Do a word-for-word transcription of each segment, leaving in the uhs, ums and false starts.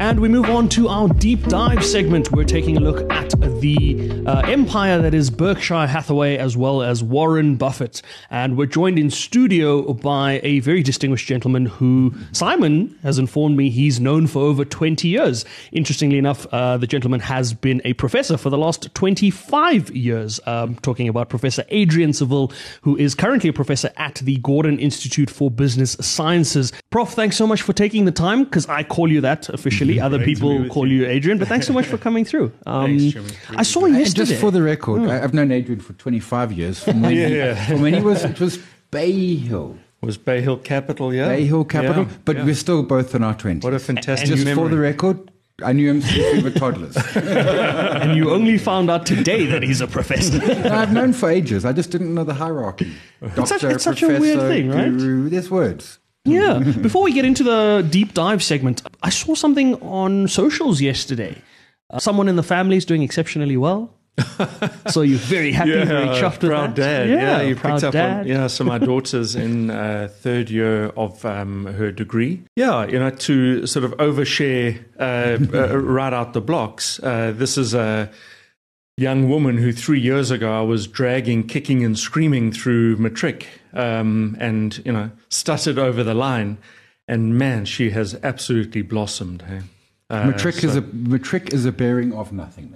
And we move on to our deep dive segment. We're taking a look at the uh, empire that is Berkshire Hathaway as well as Warren Buffett. And we're joined in studio by a very distinguished gentleman who Simon has informed me he's known for over twenty years. Interestingly enough, uh, the gentleman has been a professor for the last twenty-five years. Um, talking about Professor Adrian Seville, who is currently a professor at the Gordon Institute for Business Sciences. Prof, thanks so much for taking the time, because I call you that officially. Other Great people call you. you Adrian, but thanks so much for coming through. Um, Thanks, Jimmy. I saw yesterday. And just for the record, Oh. I've known Adrian for twenty-five years. From when, Yeah, he, yeah. from when he was, it was Bay Hill. Was Bay Hill Capital, yeah? Bay Hill Capital, Yeah, but yeah. we're still both in our twenties. What a fantastic Just memory. for the record, I knew him since we were toddlers. And you only found out today that he's a professor. No, I've known for ages. I just didn't know the hierarchy. Doctor, such- it's such a weird thing, right? Guru, there's words. Yeah. Before we get into the deep dive segment, I saw something on socials yesterday. Uh, someone in the family is doing exceptionally well. So you're very happy, Yeah, very chuffed with proud that. dad. Yeah, you proud picked up dad. on. Yeah, so my daughter's in uh, third year of um, her degree. Yeah, you know, to sort of overshare uh, uh, right out the blocks. Uh, this is a young woman who three years ago I was dragging, kicking, and screaming through matric, um, and you know, stuttered over the line. And man, she has absolutely blossomed. Hey? Uh, Matric so- is a matric is a bearing of nothing.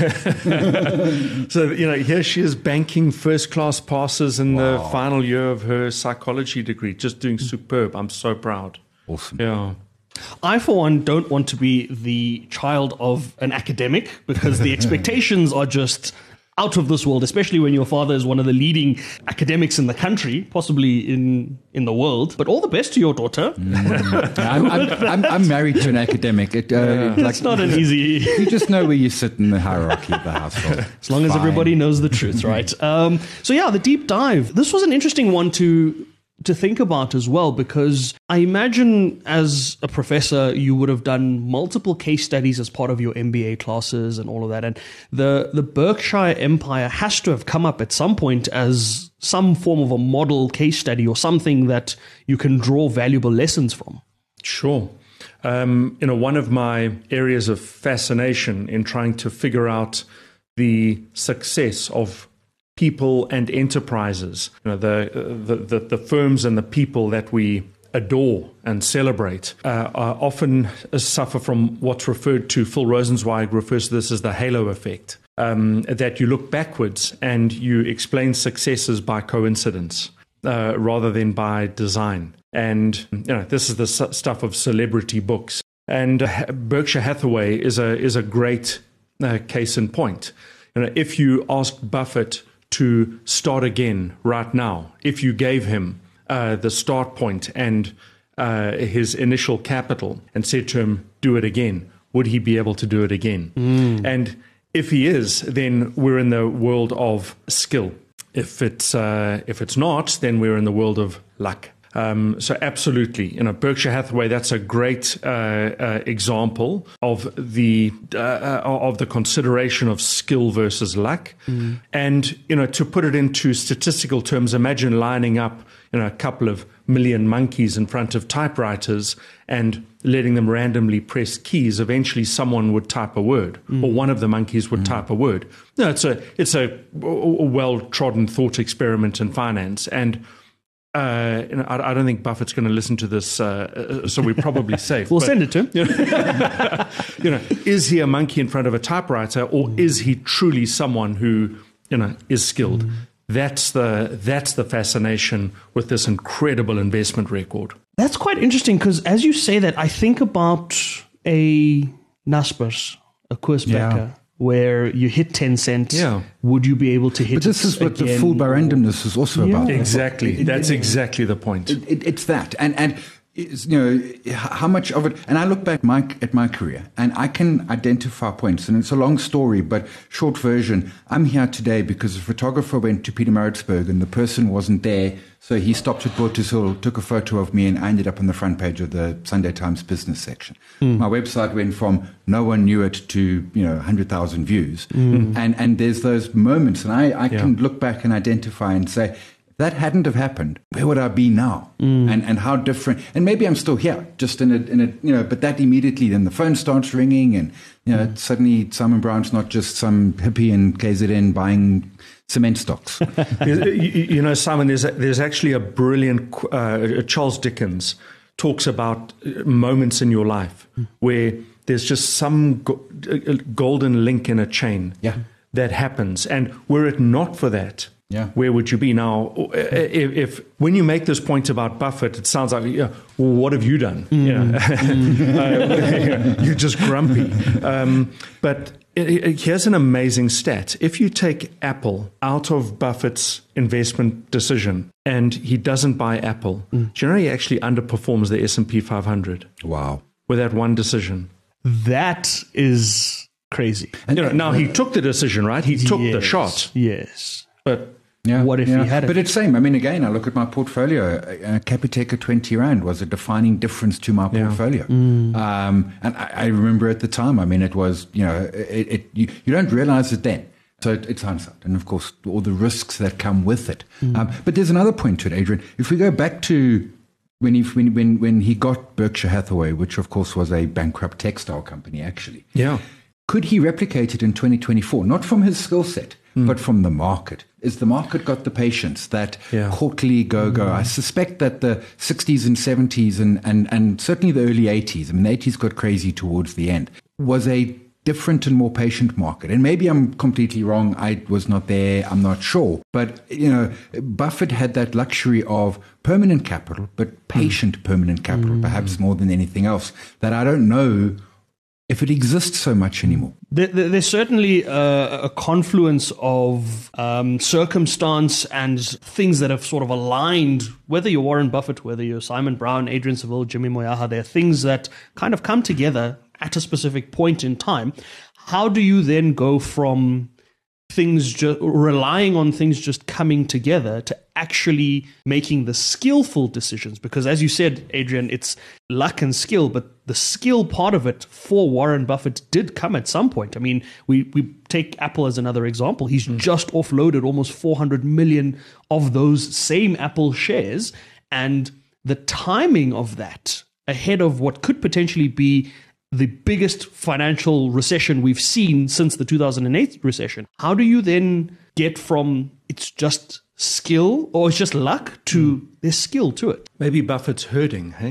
So, you know, here she is banking first class passes in the Wow. final year of her psychology degree, just doing superb. I'm so proud. Awesome. Yeah. I, for one, don't want to be the child of an academic, because the expectations are just out of this world, especially when your father is one of the leading academics in the country, possibly in, in the world. But all the best to your daughter. I'm, I'm, I'm, I'm married to an academic. It, uh, It's not an easy... You just know where you sit in the hierarchy of the household. As long as Fine. everybody knows the truth, right? Um, so yeah, the deep dive. This was an interesting one to to think about as well, because I imagine as a professor, you would have done multiple case studies as part of your M B A classes and all of that. And the, the Berkshire Empire has to have come up at some point as some form of a model case study or something that you can draw valuable lessons from. Sure. Um, you know, one of my areas of fascination in trying to figure out the success of people and enterprises, you know, the, the, the, the firms and the people that we adore and celebrate, uh, are often suffer from what's referred to, Phil Rosenzweig refers to this as the halo effect, um, that you look backwards and you explain successes by coincidence uh, rather than by design. And you know, this is the s- stuff of celebrity books. And uh, Berkshire Hathaway is a is a great uh, case in point. You know, if you asked Buffett to start again right now, if you gave him uh, the start point and uh, his initial capital and said to him, do it again, would he be able to do it again? Mm. And if he is, then we're in the world of skill. If it's, uh, if it's not, then we're in the world of luck. Um, so absolutely, you know, Berkshire Hathaway, that's a great uh, uh, example of the uh, of the consideration of skill versus luck. Mm. And, you know, to put it into statistical terms, imagine lining up, you know, a couple of million monkeys in front of typewriters and letting them randomly press keys. Eventually someone would type a word, mm. or one of the monkeys would mm. type a word. No, it's a, it's a, a well-trodden thought experiment in finance. And Uh, you know, I, I don't think Buffett's going to listen to this, uh, so we're probably safe. We'll but, send it to him. You know, you know, is he a monkey in front of a typewriter, or mm. is he truly someone who, you know, is skilled? Mm. That's the that's the fascination with this incredible investment record. That's quite interesting, because as you say that, I think about a Naspers, a Koersbecker, Yeah. where you hit ten cents. Yeah. Would you be able to hit But this it is what the again? full by randomness is also Yeah. about. Exactly. It- That's it- exactly the point. It, it, it's that, and and it's, you know, h- how much of it. And I look back my, at my career, and I can identify points. And it's a long story, but short version. I'm here today because a photographer went to Pietermaritzburg, and the person wasn't there, so he stopped at Botha's Hill, took a photo of me, and I ended up on the front page of the Sunday Times business section. Mm. My website went from no one knew it to, you know, one hundred thousand views. Mm. And and there's those moments, and I, I Yeah. can look back and identify and say, that hadn't have happened, where would I be now? Mm. And and how different? And maybe I'm still here, just in a in a you know. But that immediately, then the phone starts ringing, and you know, mm. suddenly Simon Brown's not just some hippie in K Z N buying cement stocks. you, you know, Simon, there's a, there's actually a brilliant uh, Charles Dickens talks about moments in your life mm. where there's just some go- golden link in a chain yeah. that happens, and were it not for that. Yeah. Where would you be now? If, if when you make this point about Buffett, it sounds like, yeah, well, what have you done? Mm. You know, mm. uh, you're just grumpy. Um, but it, it, here's an amazing stat: if you take Apple out of Buffett's investment decision, and he doesn't buy Apple, mm. generally actually underperforms the S and P five hundred. Wow! With that one decision, that is crazy. And you know, now he took the decision, right? He took yes, the shot. Yes, but. Yeah, what if yeah. he had it? But it's same. I mean, again, I look at my portfolio. Uh, Capitec at twenty rand was a defining difference to my yeah. portfolio. Mm. Um, and I, I remember at the time, I mean, it was, you know, it, it you, you don't realize it then. So it, it's hindsight. And of course, all the risks that come with it. Mm. Um, but there's another point to it, Adrian. If we go back to when he, when, when, when he got Berkshire Hathaway, which of course was a bankrupt textile company, actually. Yeah. Could he replicate it in twenty twenty-four? Not from his skill set, mm. but from the market. Is the market got the patience, that yeah. quarterly go-go? Mm. I suspect that the sixties and seventies and, and, and certainly the early eighties, I mean, the eighties got crazy towards the end, was a different and more patient market. And maybe I'm completely wrong. I was not there. I'm not sure. But, you know, Buffett had that luxury of permanent capital, but patient mm. permanent capital, mm. perhaps more than anything else, that I don't know if it exists so much anymore. There, there's certainly a, a confluence of um, circumstance and things that have sort of aligned, whether you're Warren Buffett, whether you're Simon Brown, Adrian Seville, Jimmy Moyaha, there are things that kind of come together at a specific point in time. How do you then go from things just relying on things just coming together to actually making the skillful decisions? Because as you said, Adrian, it's luck and skill, but the skill part of it for Warren Buffett did come at some point. I mean, we, we take Apple as another example. He's mm. just offloaded almost four hundred million of those same Apple shares, and the timing of that ahead of what could potentially be the biggest financial recession we've seen since the two thousand eight recession. How do you then get from it's just skill or it's just luck to mm. there's skill to it? Maybe Buffett's herding. Hey?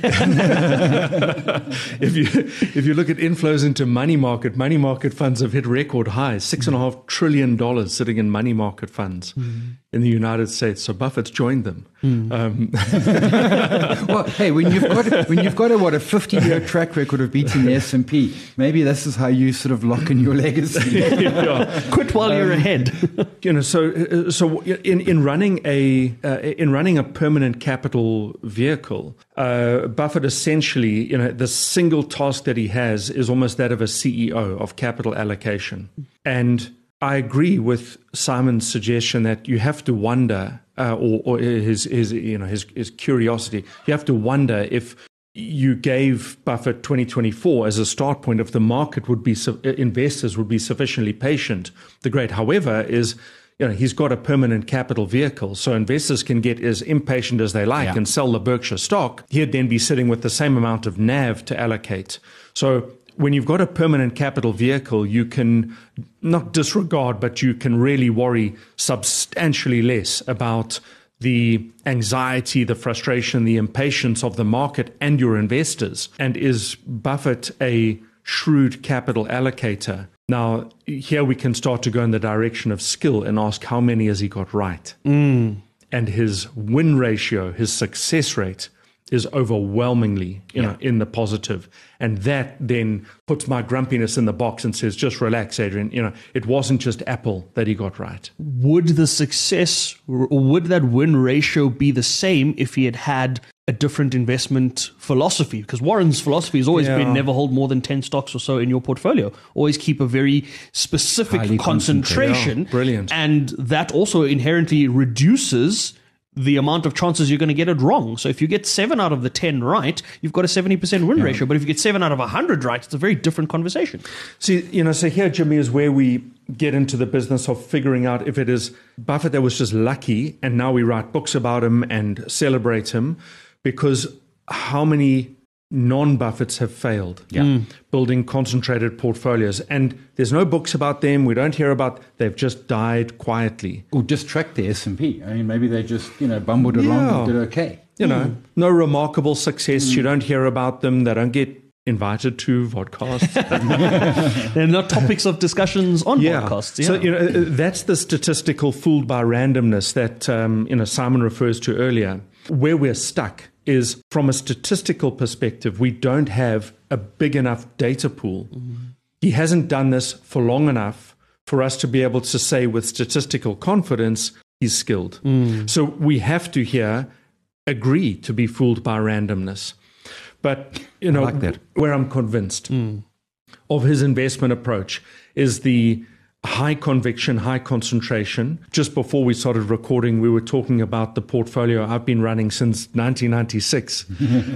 if you if you look at inflows into money market, money market funds have hit record highs, six and a half trillion dollars sitting in money market funds mm. in the United States. So Buffett's joined them. Mm. Um. Well, hey, when you've got when you've got a what a fifty-year track record of beating the S and P, maybe this is how you sort of lock in your legacy. yeah. Quit while um, you're ahead. you know, so so in in running a uh, in running a permanent capital vehicle, uh, Buffett essentially, you know, the single task that he has is almost that of a C E O of capital allocation. And I agree with Simon's suggestion that you have to wonder, uh, or, or his, his, you know, his, his curiosity. You have to wonder if you gave Buffett twenty twenty-four as a start point, if the market would be, investors would be sufficiently patient. The great, however, is, you know, he's got a permanent capital vehicle, so investors can get as impatient as they like yeah. and sell the Berkshire stock. He'd then be sitting with the same amount of N A V to allocate. So when you've got a permanent capital vehicle, you can not disregard, but you can really worry substantially less about the anxiety, the frustration, the impatience of the market and your investors. And is Buffett a shrewd capital allocator? Now, here we can start to go in the direction of skill and ask how many has he got right? Mm. And his win ratio, his success rate is overwhelmingly, you yeah. know, in the positive. And that then puts my grumpiness in the box and says, just relax, Adrian. You know, it wasn't just Apple that he got right. Would the success, or would that win ratio be the same if he had had a different investment philosophy? Because Warren's philosophy has always yeah. been never hold more than ten stocks or so in your portfolio. Always keep a very specific Highly concentration. Yeah, brilliant. And that also inherently reduces the amount of chances you're going to get it wrong. So if you get seven out of the ten right, you've got a seventy percent win yeah. ratio. But if you get seven out of one hundred right, it's a very different conversation. See, you know, so here, Jimmy, is where we get into the business of figuring out if it is Buffett that was just lucky and now we write books about him and celebrate him, because how many non-Buffets have failed yeah. mm. building concentrated portfolios, and there's no books about them. We don't hear about. They've just died quietly, or just tracked the S and P. I mean, maybe they just you know bumbled along yeah. and did okay. You mm. know, no remarkable success. Mm. You don't hear about them. They don't get invited to vodcasts. They're not topics of discussions on yeah. podcasts. Yeah. So you know that's the statistical fooled by randomness that um, you know Simon refers to earlier. Where we're stuck is, from a statistical perspective, we don't have a big enough data pool. Mm-hmm. He hasn't done this for long enough for us to be able to say with statistical confidence he's skilled. Mm. So we have to here agree to be fooled by randomness. But you know, I like that. Where I'm convinced mm. of his investment approach is the high conviction, high concentration. Just before we started recording, we were talking about the portfolio I've been running since nineteen ninety-six.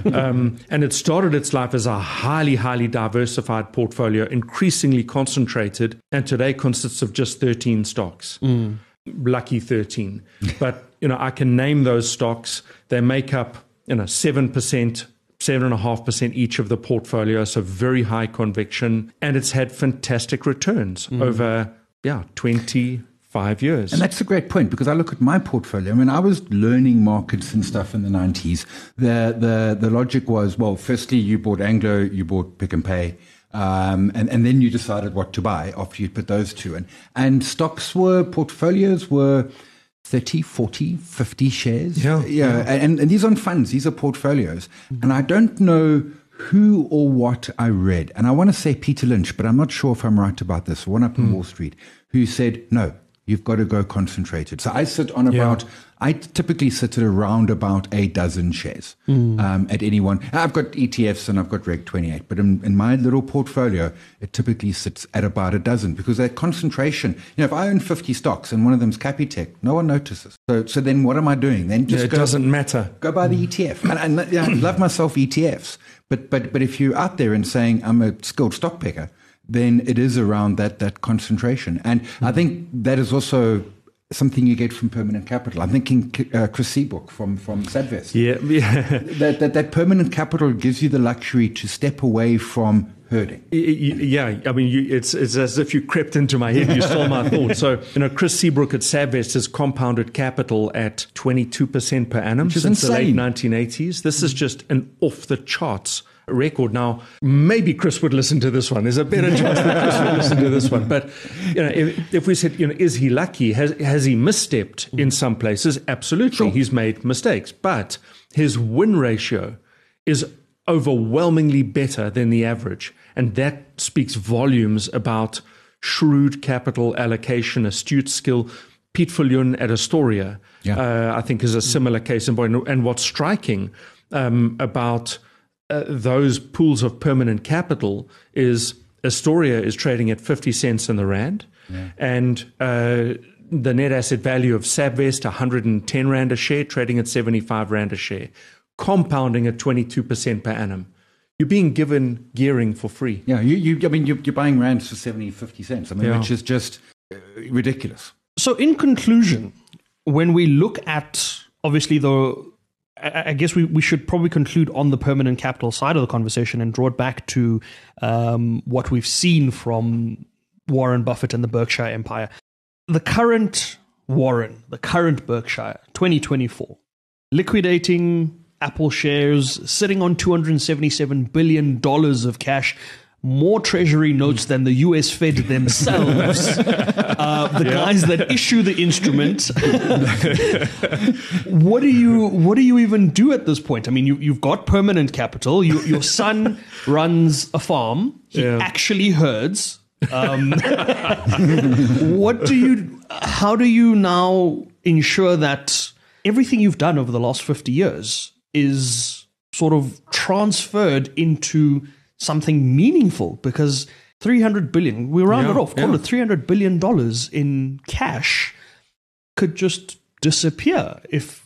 um, and it started its life as a highly, highly diversified portfolio, increasingly concentrated, and today consists of just thirteen stocks. Mm. Lucky thirteen. But, you know, I can name those stocks. They make up, you know, seven percent, seven point five percent each of the portfolio, so very high conviction. And it's had fantastic returns mm. over, yeah, twenty-five years. And that's a great point, because I look at my portfolio. I mean, I was learning markets and stuff in the nineties. The the the logic was, well, firstly, you bought Anglo, you bought Pick and Pay. Um, and, and then you decided what to buy after you'd put those two in. And stocks were, portfolios were thirty, forty, fifty shares. Yeah. yeah. yeah. And, and these aren't funds, these are portfolios. Mm-hmm. And I don't know who or what I read. And I want to say Peter Lynch, but I'm not sure if I'm right about this. One up in mm. Wall Street, who said, no, you've got to go concentrated. So I sit on about, yeah. I typically sit at around about a dozen shares mm. um, at any one. I've got E T Fs and I've got Reg twenty-eight, but in, in my little portfolio, it typically sits at about a dozen, because that concentration, you know, if I own fifty stocks and one of them's Capitec, no one notices. So so then what am I doing? Then just yeah, it go, doesn't matter. Go buy the E T F. And, and yeah, I love myself E T Fs, but, but, but if you're out there and saying I'm a skilled stock picker, then it is around that that concentration. And mm-hmm. I think that is also something you get from permanent capital. I'm thinking uh, Chris Seabrook from, from Sadvest. Yeah, yeah. that, that, that permanent capital gives you the luxury to step away from herding. Yeah, I mean, you, it's it's as if you crept into my head. You stole my thought. So, you know, Chris Seabrook at Sadvest has compounded capital at twenty-two percent per annum since insane. the late nineteen eighties. This is just an off-the-charts record. Now, maybe Chris would listen to this one. There's a better chance that Chris would listen to this one. But, you know, if, if we said, you know, is he lucky? Has, has he misstepped in some places? Absolutely. Sure. He's made mistakes. But his win ratio is overwhelmingly better than the average. And that speaks volumes about shrewd capital allocation, astute skill. Piet Viljoen at Astoria, yeah. uh, I think, is a similar case in point. And what's striking um, about uh, those pools of permanent capital is Astoria is trading at fifty cents in the rand, yeah. and uh, the net asset value of Sadvest, one hundred ten rand a share, trading at seventy-five rand a share, compounding at twenty-two percent per annum. You're being given gearing for free. Yeah, you, you I mean, you're, you're buying rands for seventy, fifty cents, I mean, yeah. which is just uh, ridiculous. So in conclusion, when we look at, obviously, the, I guess we, we should probably conclude on the permanent capital side of the conversation and draw it back to um, what we've seen from Warren Buffett and the Berkshire Empire. The current Warren, the current Berkshire, twenty twenty-four, liquidating Apple shares, sitting on two hundred seventy-seven billion dollars of cash, more treasury notes than the U S Fed themselves, uh, the yeah. guys that issue the instrument. What do you what do you even do at this point? I mean, you, you've got permanent capital. You, your son runs a farm. He yeah. actually herds. Um, what do you? How do you now ensure that everything you've done over the last fifty years is sort of transferred into something meaningful? Because three hundred billion, we round yeah, it off, call yeah. it three hundred billion dollars in cash could just disappear if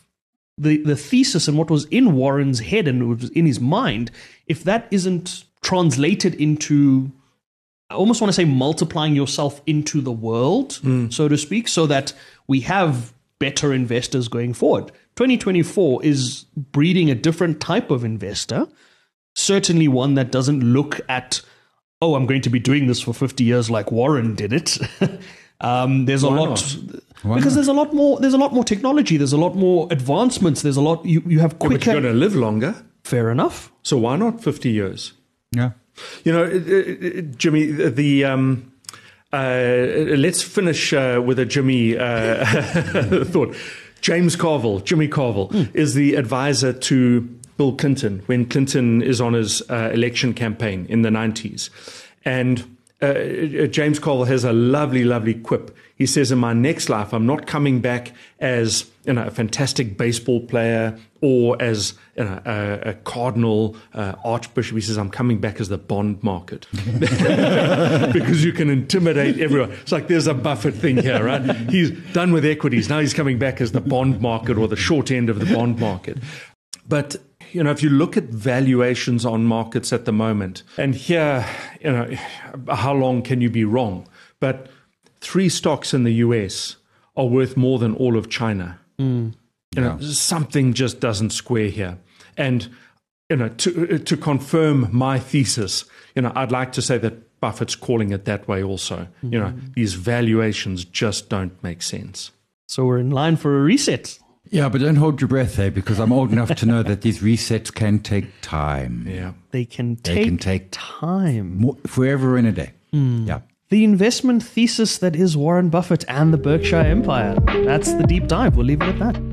the, the thesis and what was in Warren's head and what was in his mind, if that isn't translated into, I almost want to say multiplying yourself into the world, mm. so to speak, so that we have better investors going forward. twenty twenty-four is breeding a different type of investor, certainly one that doesn't look at, oh, I'm going to be doing this for fifty years like Warren did it. um, there's Why a lot not? Why because not? there's a lot more. There's a lot more technology. There's a lot more advancements. There's a lot. You you have quicker. Yeah, but you're going to live longer. Fair enough. So why not fifty years? Yeah. You know, it, it, it, Jimmy, the, the um, uh, let's finish uh, with a Jimmy uh, thought. James Carville, Jimmy Carville, mm. is the advisor to Bill Clinton when Clinton is on his uh, election campaign in the nineties. And uh, James Carville has a lovely, lovely quip. He says, in my next life, I'm not coming back as you know, a fantastic baseball player or as you know, a, a cardinal uh, archbishop. He says, I'm coming back as the bond market because you can intimidate everyone. It's like there's a Buffett thing here, right? He's done with equities. Now he's coming back as the bond market or the short end of the bond market. But you know, if you look at valuations on markets at the moment, and here, you know, how long can you be wrong? But three stocks in the U S are worth more than all of China. Mm. You know, yeah. Something just doesn't square here. And, you know, to to confirm my thesis, you know, I'd like to say that Buffett's calling it that way also. Mm-hmm. You know, these valuations just don't make sense. So we're in line for a reset. Yeah, but don't hold your breath there, because I'm old enough to know that these resets can take time. Yeah. They can take, they can take time. More, forever in a day. Mm. Yeah. The investment thesis that is Warren Buffett and the Berkshire Empire. That's the deep dive. We'll leave it at that.